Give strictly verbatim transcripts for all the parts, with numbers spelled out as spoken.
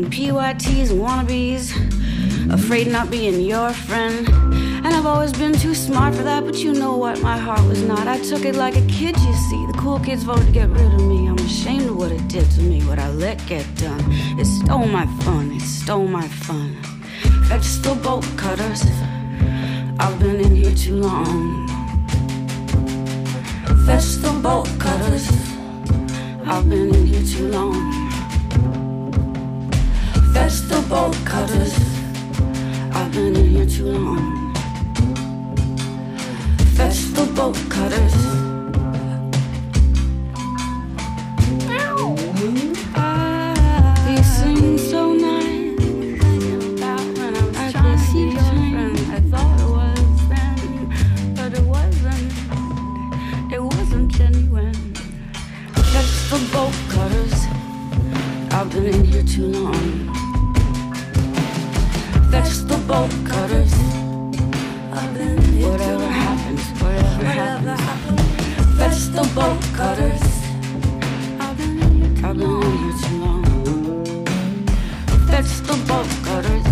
and P Y Ts and wannabes, afraid of not being your friend. And I've always been too smart for that, but you know what, my heart was not. I took it like a kid, you see. The cool kids voted to get rid of me. I'm ashamed of what it did to me, what I let get done. It stole my fun, it stole my fun. Fetch the bolt cutters, I've been in here too long. Fetch the bolt cutters, I've been in here too long. Fetch the bolt cutters, I've been in here too long. Fetch the bolt cutters. Ah, you sing so nice. About when I was I trying to be your friend. I thought it was then, but it wasn't. It wasn't genuine. Fetch the bolt cutters. I've been in here too long. Fetch the bolt cutters. Whatever happens, whatever happens. Fetch the bolt cutters. I've been in here too long. Fetch the bolt cutters.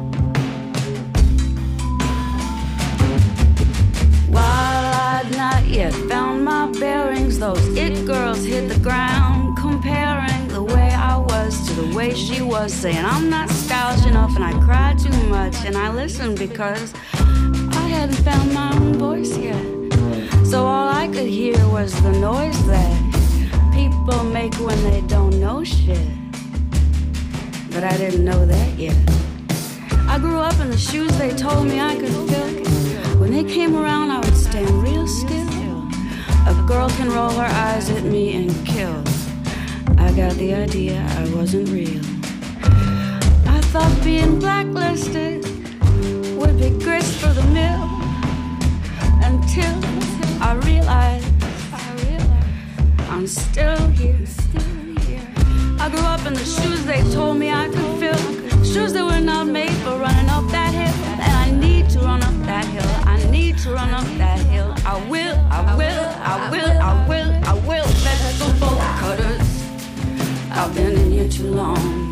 While I'd not yet found my bearings, those it girls hit the ground, comparing the way I was to the way she was, saying I'm not stylish enough and I cry too much. And I listened because I hadn't found my own voice yet. So all I could hear was the noise that people make when they don't know shit. But I didn't know that yet. I grew up in the shoes they told me I could fill. When they came around I would stand real still. A girl can roll her eyes at me and kill. I got the idea I wasn't real. I thought being blacklisted would be grist for the mill, until I realized, I realized I'm still here. I grew up in the shoes they told me I could fill, shoes that were not made for running up that hill. And I need to run up that hill, I need to run up that hill. I will, I will, I will, I will, I will. Fetch the bolt cutters, I've been in here too long.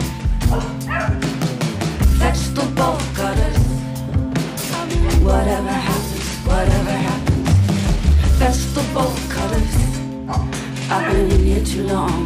Fetch the bolt cutters. Whatever happens, whatever happens. Fetch the bolt cutters. I've been in here too long.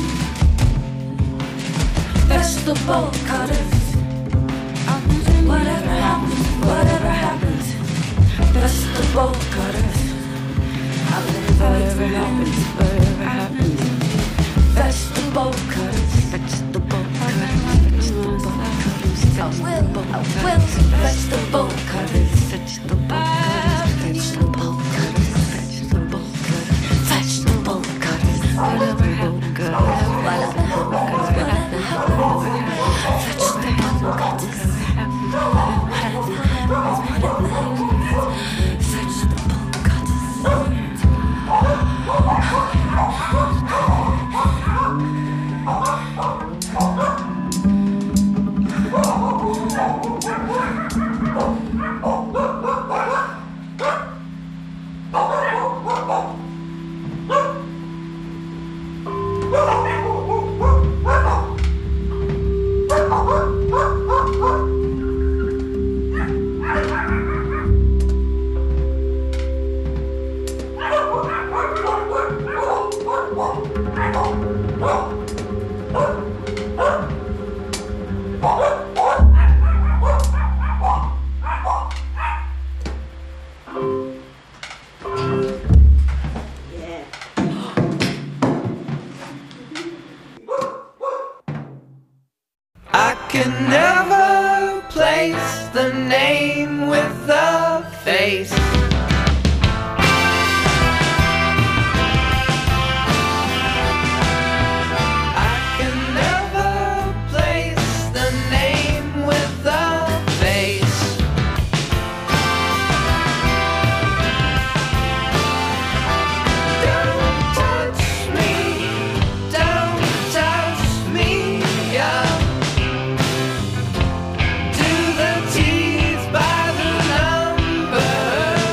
Fetch the bolt cutters. Whatever happens, whatever happens. Fetch the bolt cutters. I've been whatever happens, whatever happens. Fetch the bolt cutters. Fetch the bolt cutters. Fetch the bolt cutters. I will, I will. Fetch the bolt cutters. Fetch the bolt cutters. Fetch the bolt cutters. Fetch the bolt cutters. Fetch the bolt cutters. Whatever happens, whatever happens, whatever happens. Fetch the bolt cutters. Whatever happens, whatever happens. Fetch the bolt cutters. Can never place the name with the face. I can never place the name with the face. Don't touch me, don't touch me, yeah. Teeth by the number.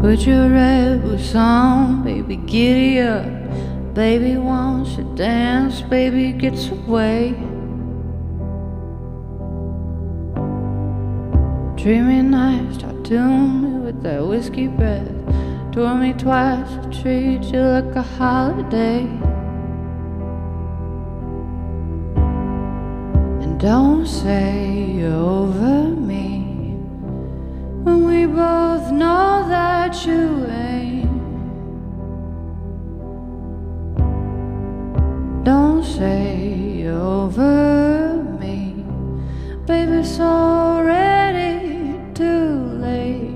Put your red boots on, baby, giddy up. Baby wants to dance, baby gets away. Dreamy nights, tattooed me with that whiskey breath. Tore me twice to treat you like a holiday. And don't say you're over me when we both know that you ain't. Don't say you're over me, baby, it's already too late.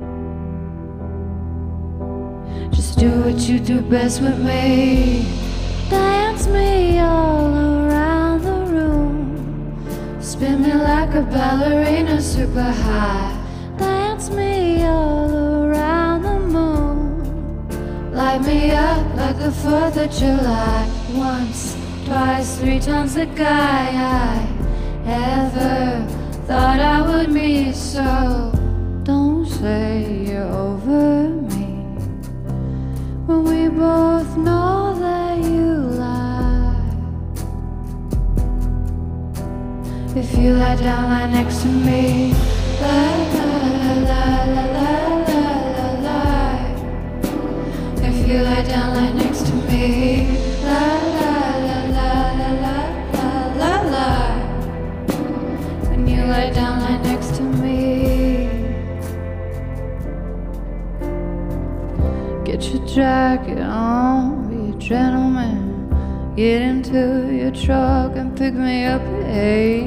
Just do what you do best with me. Dance me all around the room. Spin me like a ballerina super high. Dance me all around the moon. Light me up like the fourth of July. Once, twice, three times the guy I ever thought I would meet. So don't say you're over me when we both know that you lie. If you lie down, lie next to me. Lie, lie, lie, lie, lie, lie, lie, lie. If you lie down, lie next to me. Lie, lie, lie, lie, lie, lie, lie, lie. When you lie down, lie next to me. Get your jacket on, be a gentleman. Get into your truck and pick me up at eight.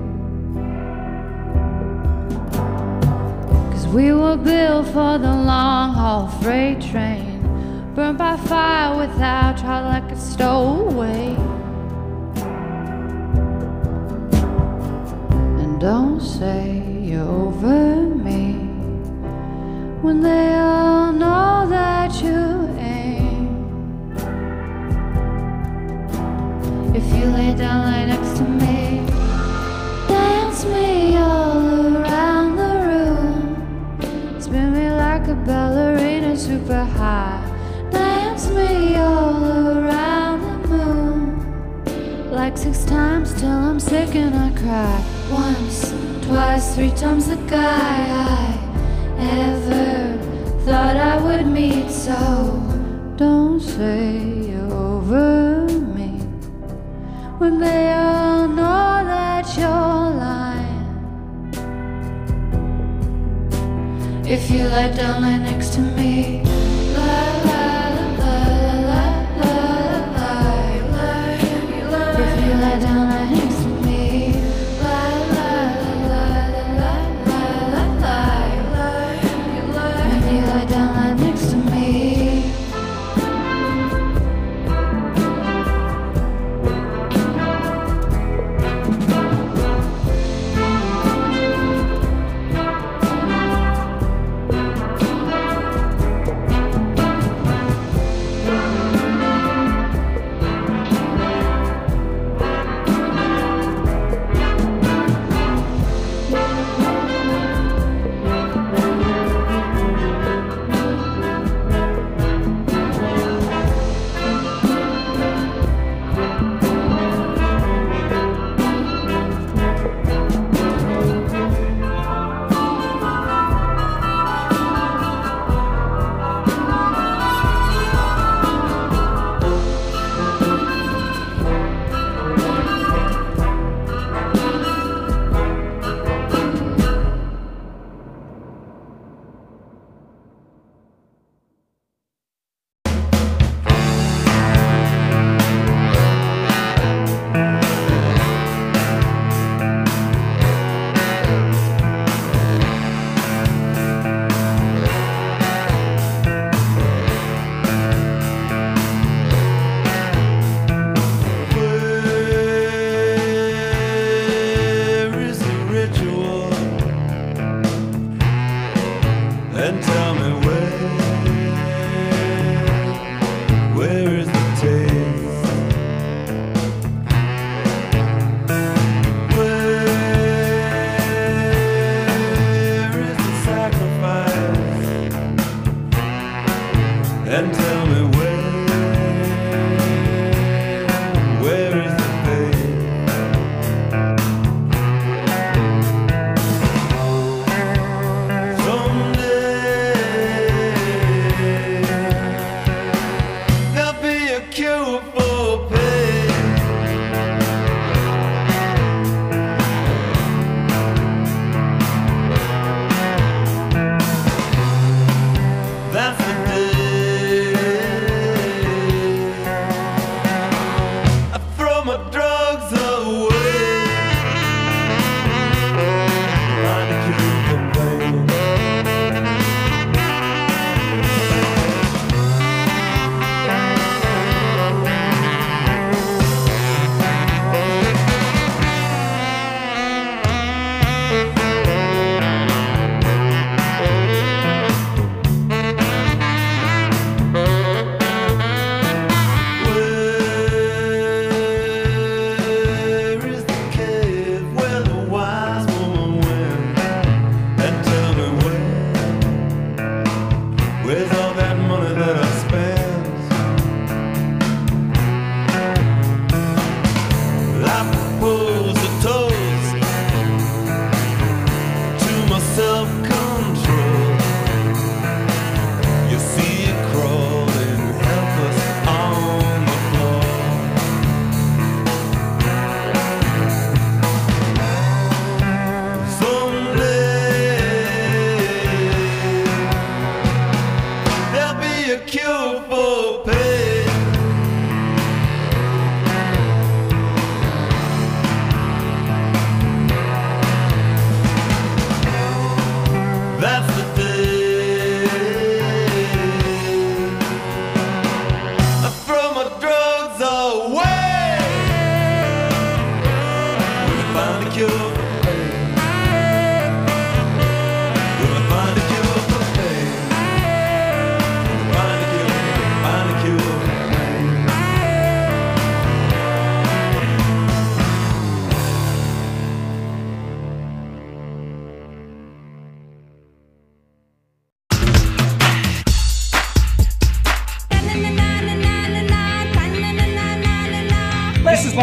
Cause we were built for the long haul freight train. Burnt by fire without trial like a stowaway. And don't say you're over me when they all know that you ain't. If you lay down, lie next to me. Dance me all around the room. Spin me like a ballerina super high. Dance me all around the moon. Like six times till I'm sick and I cry. Once, twice, three times the guy I ever thought I would meet. So don't say you're over me when they all know that you're lying. If you lie down, lie next to me. Lie, lie, lie, lie, lie, lie, lie. If you lie down, lie next to me. Lie, lie, lie, lie, lie, lie, lie, lie. When you lie down, lie next to me.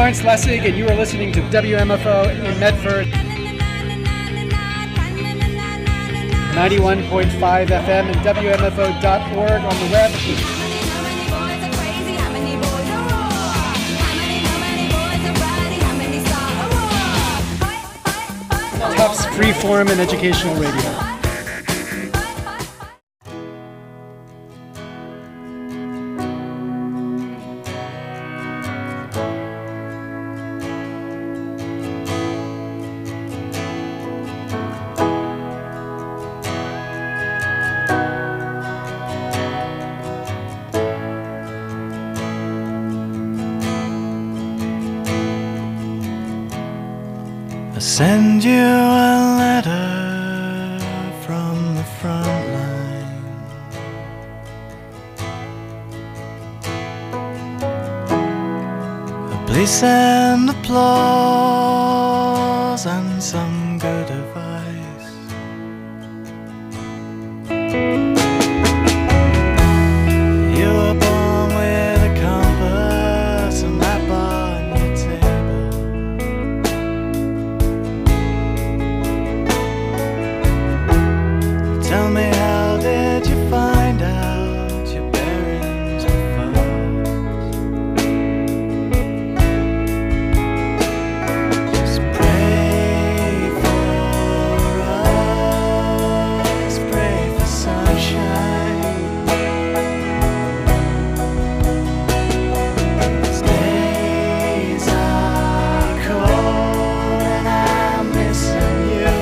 Lawrence Lessig, and you are listening to W M F O in Medford. ninety-one point five F M and W M F O dot org on the web. Tufts Freeform and Educational Radio. Send you a letter from the front line. Please send applause and some good advice. You were born with a compass and that bar on your table. Tell me, how did you find out your bearings were false? Just pray for us, pray for sunshine. These days are cold and I'm missing you.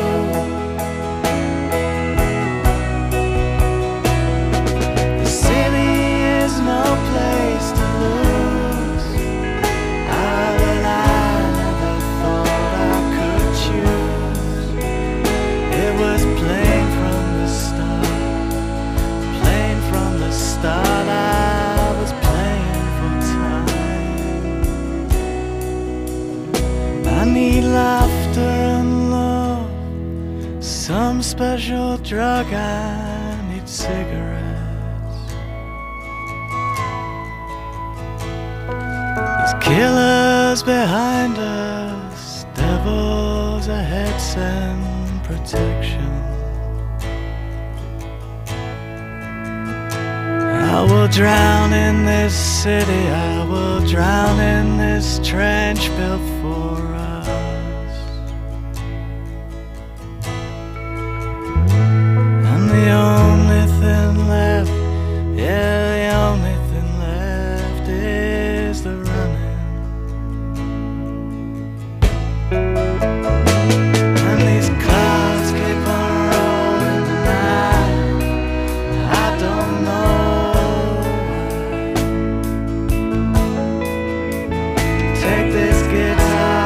Laughter and love, some special drug, I need cigarettes. There's killers behind us, devils ahead, send protection. I will drown in this city, I will drown in this trench built for us. The only thing left, yeah, the only thing left is the running. And these clouds keep on rolling tonight, I don't know. Take this guitar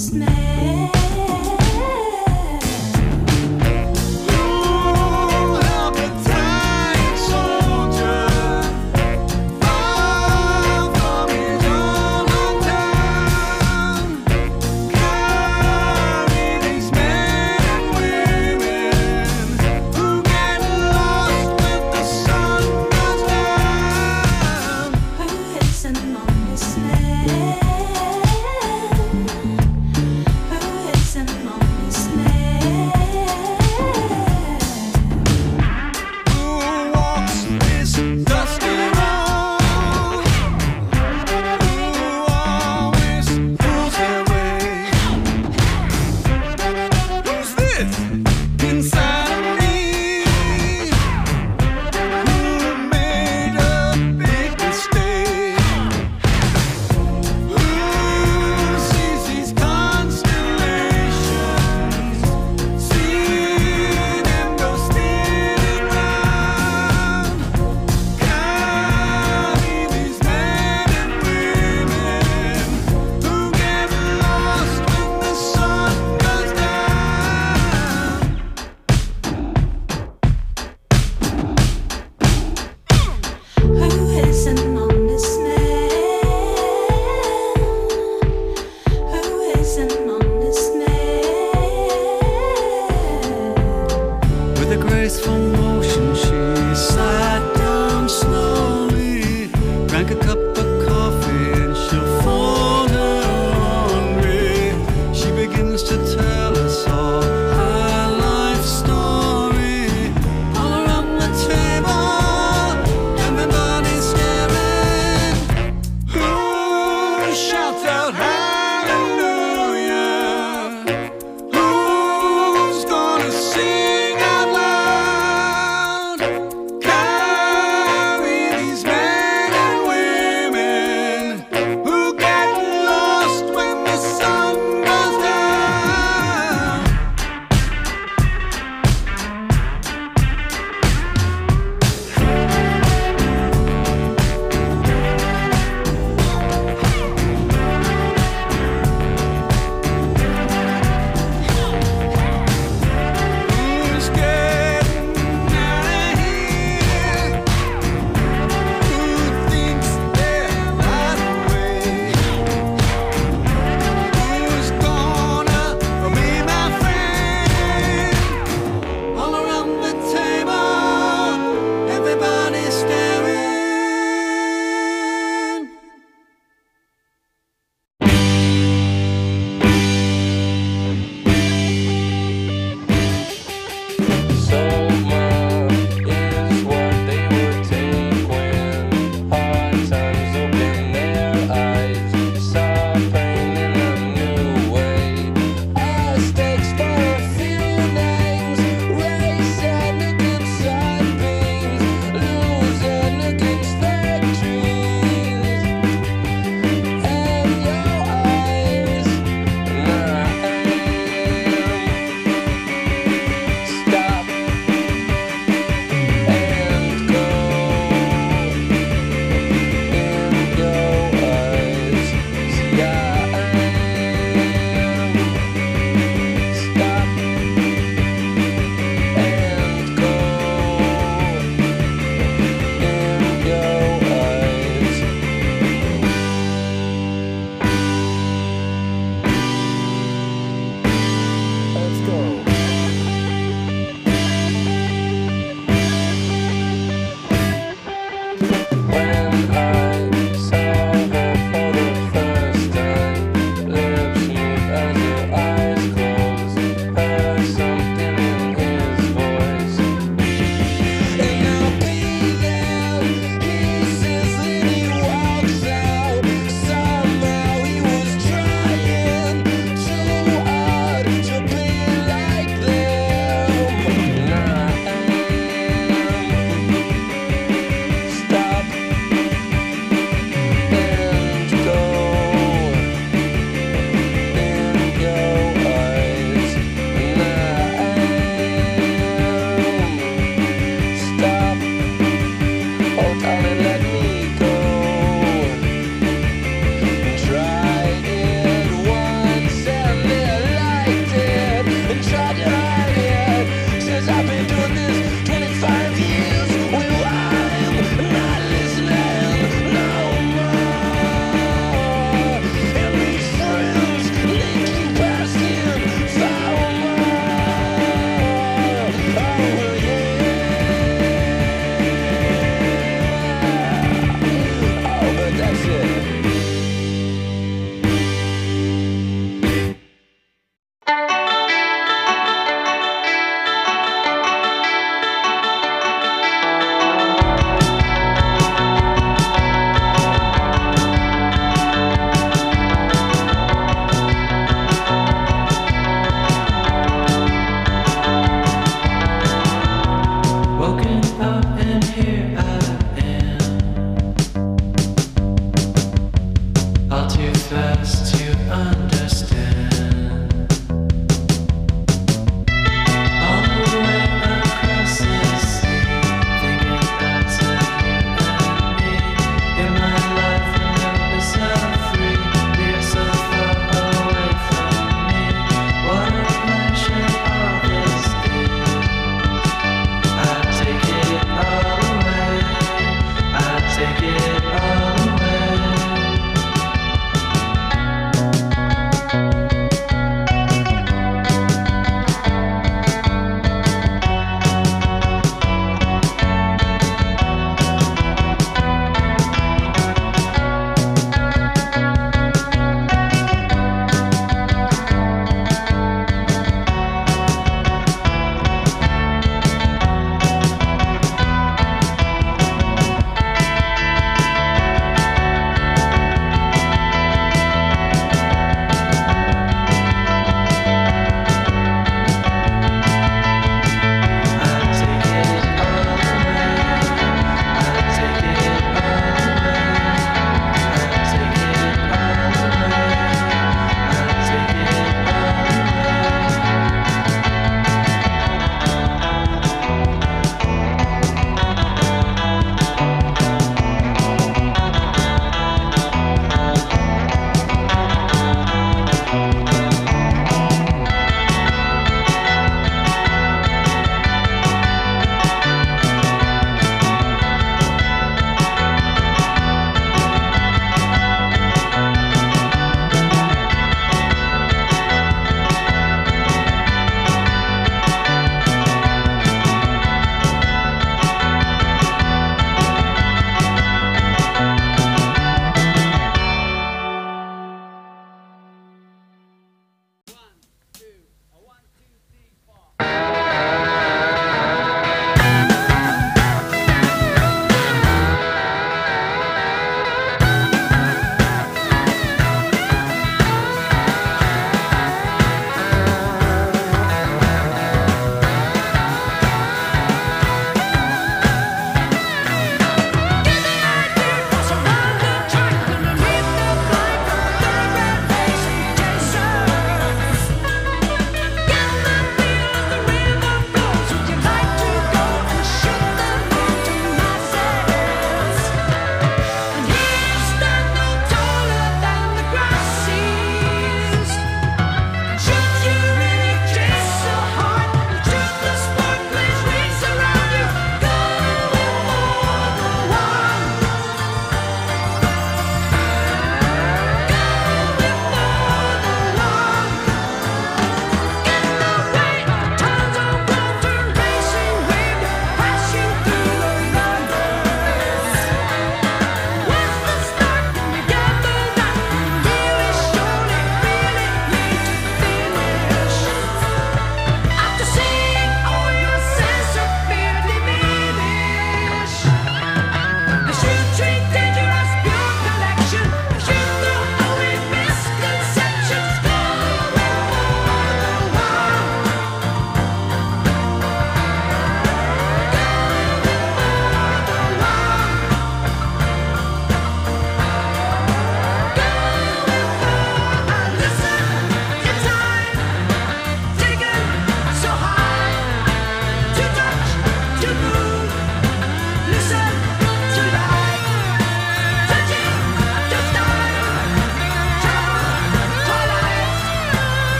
Who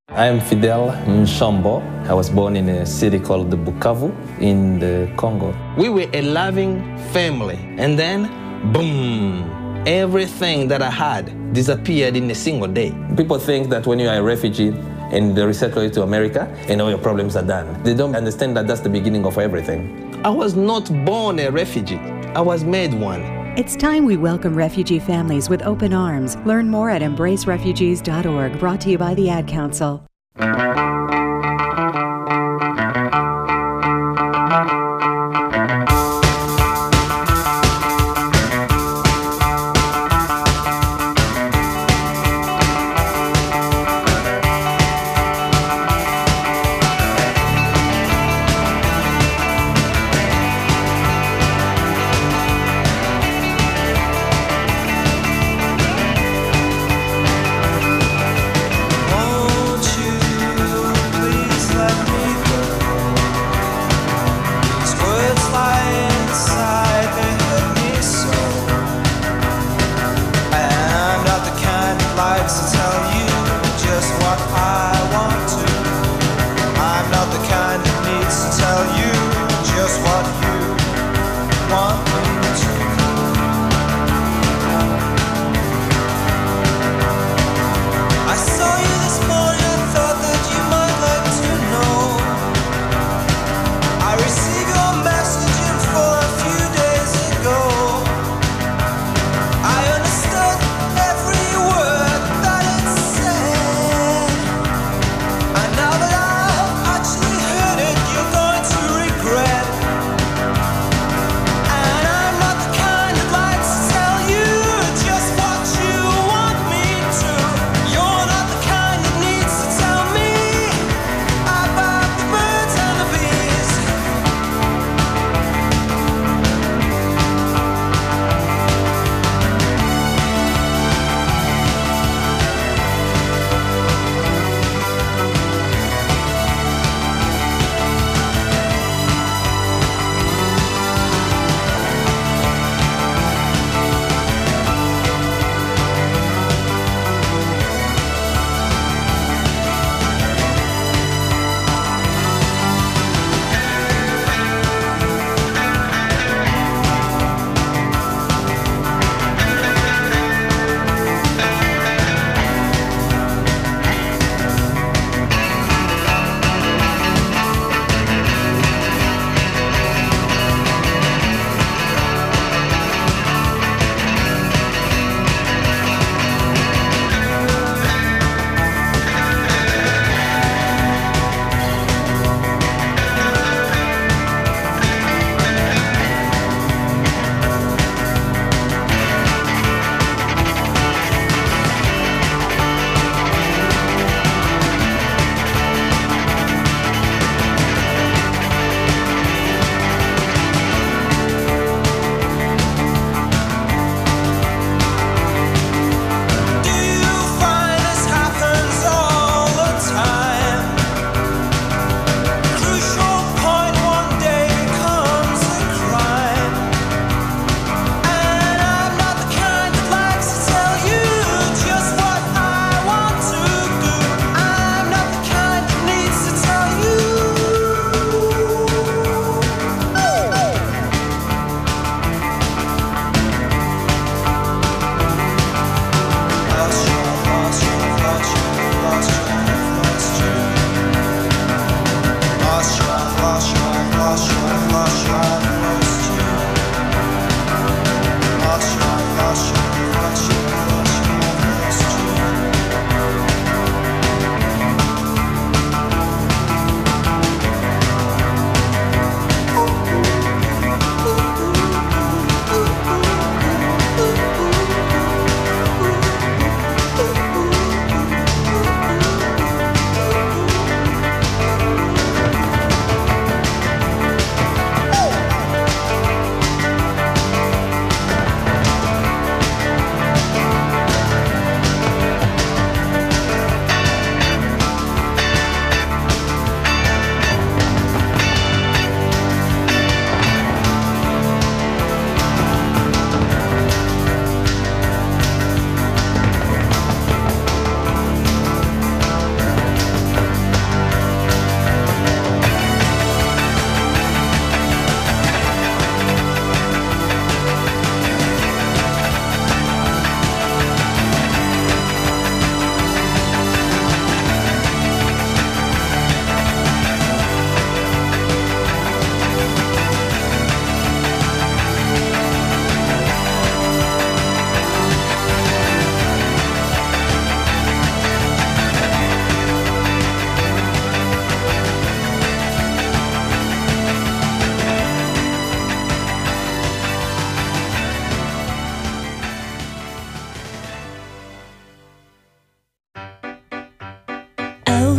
I am Fidel Nshombo. I was born in a city called Bukavu in the Congo. We were a loving family, and then, boom, everything that I had disappeared in a single day. People think that when you are a refugee and they resettle you to America, and all your problems are done. They don't understand that that's the beginning of everything. I was not born a refugee. I was made one. It's time we welcome refugee families with open arms. Learn more at embrace refugees dot org, brought to you by the Ad Council. Won't you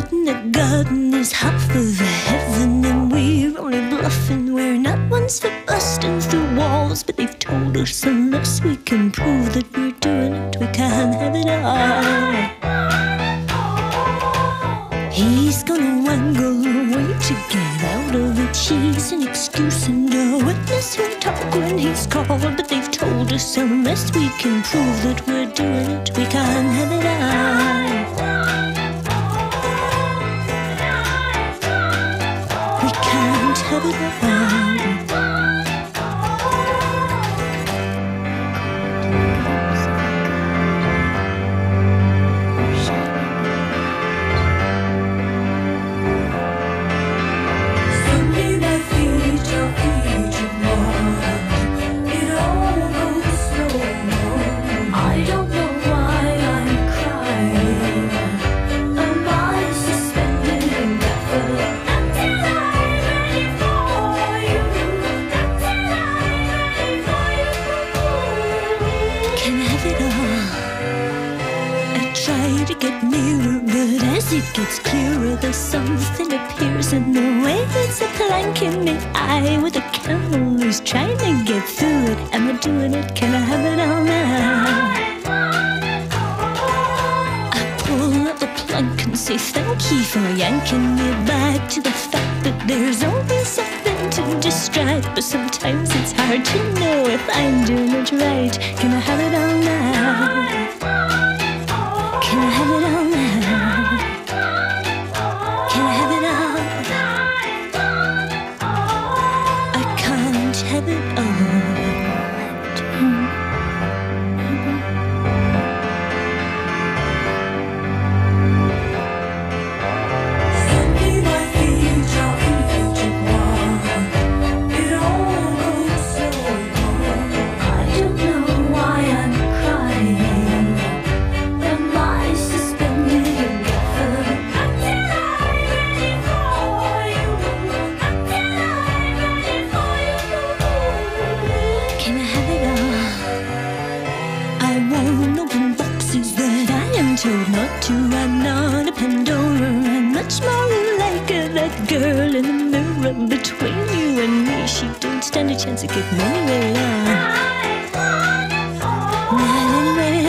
in the garden is half of heaven, and we're only bluffing. We're not ones for busting through walls, but they've told us unless we can prove that we're doing it, we can't have it all. He's gonna wangle away to get out of it. She's an excuse and a witness who'll talk when he's called, but they've told us unless we can prove that we're doing it, we can't have it all. We can't have it all. It gets clearer, though something appears in the way. It's a plank in the eye with a camel who's trying to get through it. Am I doing it? Can I have it all now? I pull up the plank and say thank you for yanking me back to the fact that there's always something to distract. But sometimes it's hard to know if I'm doing it right. Can I have it all now? Can I have it all now? Have it all. I'm not a Pandora. I'm much more like that girl in the mirror between you and me. She don't stand a chance to get me anywhere now. Not anywhere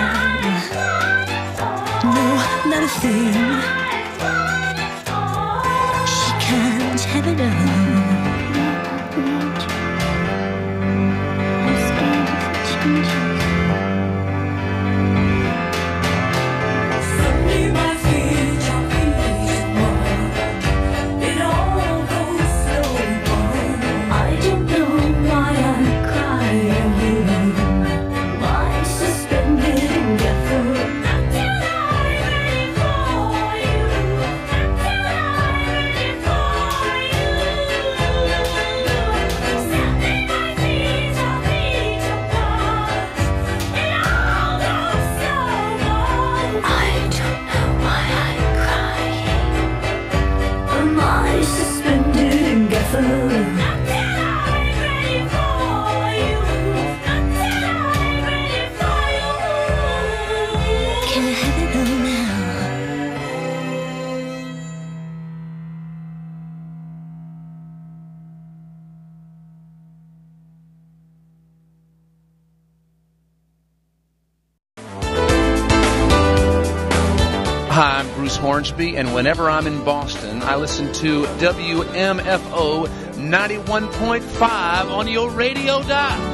now. No, not a thing. She can't have it all. I'm scared of the changes. Hi, I'm Bruce Hornsby, and whenever I'm in Boston, I listen to W M F O ninety-one point five on your radio dial.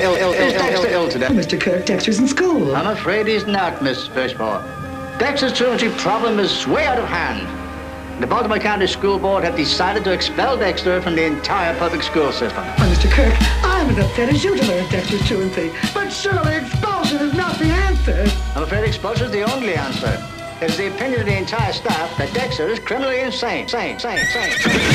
ill, ill, ill, ill, Dexter ill today? Oh, Mister Kirk, Dexter's in school. I'm afraid he's not, Miss Fishmore. Dexter's truancy problem is way out of hand. The Baltimore County School Board have decided to expel Dexter from the entire public school system. Oh, Mister Kirk, I'm as upset as you to learn Dexter's truancy. But surely expulsion is not the answer. I'm afraid expulsion is the only answer. It's the opinion of the entire staff that Dexter is criminally insane. Sane, sane, sane.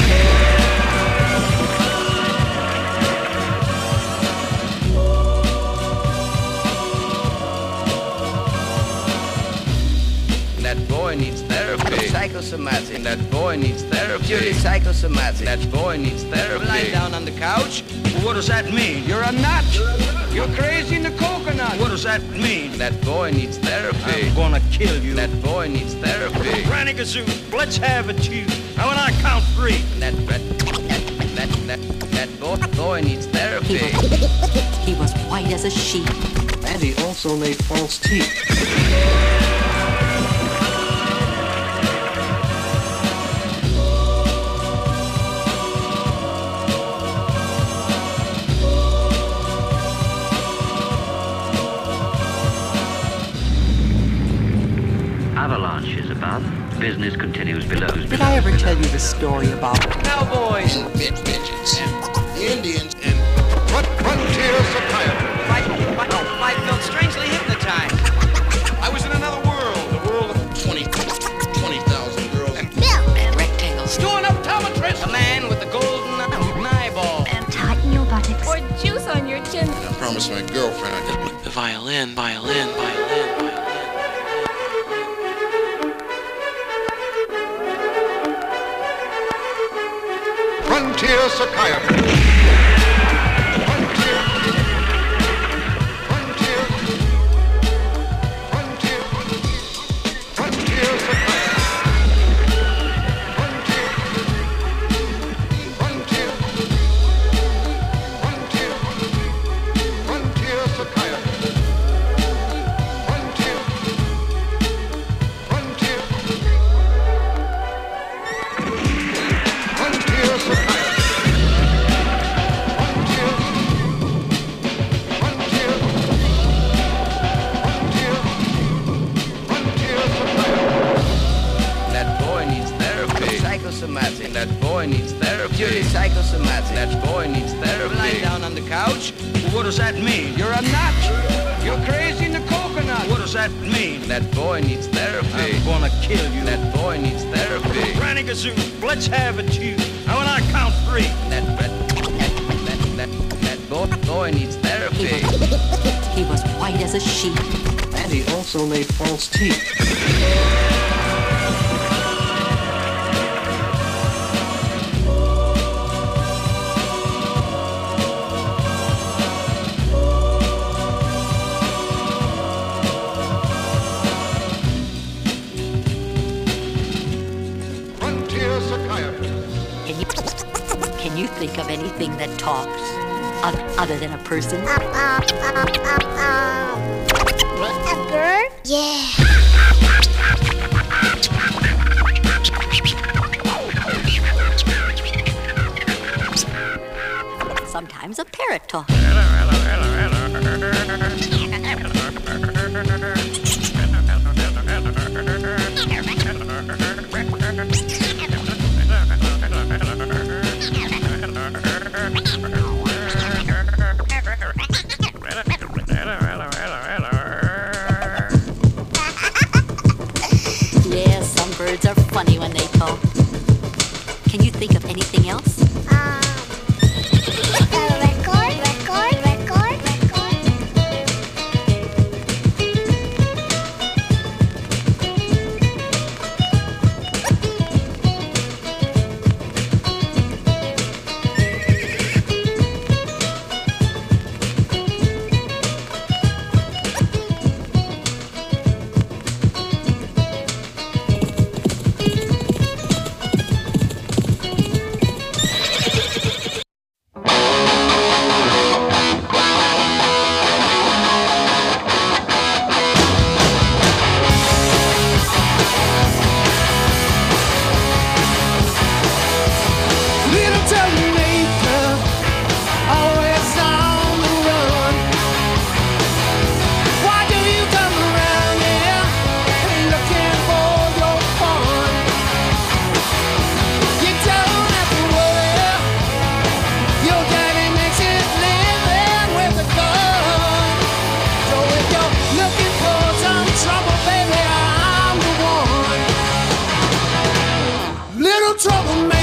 That boy needs therapy. Psychosomatic. That boy needs therapy. Purely psychosomatic. That boy needs therapy. Lying down on the couch. What does that mean? You're a nut. You're crazy in the coconut. What does that mean? That boy needs therapy. I'm gonna kill you. That boy needs therapy. Granny Gazoo, let's have it, you. Now when I count three. That that that that that boy boy needs therapy. He was, he was white as a sheet. And he also made false teeth. Avalanche is above. Business continues below. Did I ever tell you the story about cowboys, bitch, bitches, and Indians, and frontier psychiatry? I, I, I felt strangely hypnotized. I was in another world, the world of twenty, twenty thousand girls and Bill and rectangles. Doing optometrist, a man with the golden eyeball and tighten your buttocks or juice on your chin. I promised my girlfriend I'd the violin, violin, violin, violin. Frontier psychiatry. Frontier. Frontier. Frontier. Frontier psychiatry. Frontier. Frontier. Frontier. Frontier psychiatry. Frontier. Frontier. Frontier psychiatry. Psychosomatic. That boy needs therapy. Purely psychosomatic. That boy needs therapy. Lying down on the couch. What does that mean? You're a nut. You're crazy in the coconut. What does that mean? That boy needs therapy. I'm gonna kill you. That boy needs therapy. Granny Gazoo, let's have it, you. Now when I count three. That that that that, that boy, boy needs therapy. He was, he was white as a sheet. And he also made false teeth. Can you think of anything that talks other than a person? A bird? Yeah. Sometimes a parrot talks. Yeah, some birds are funny when they talk. Can you think of anything else? Um, a record, record, record, record. Well,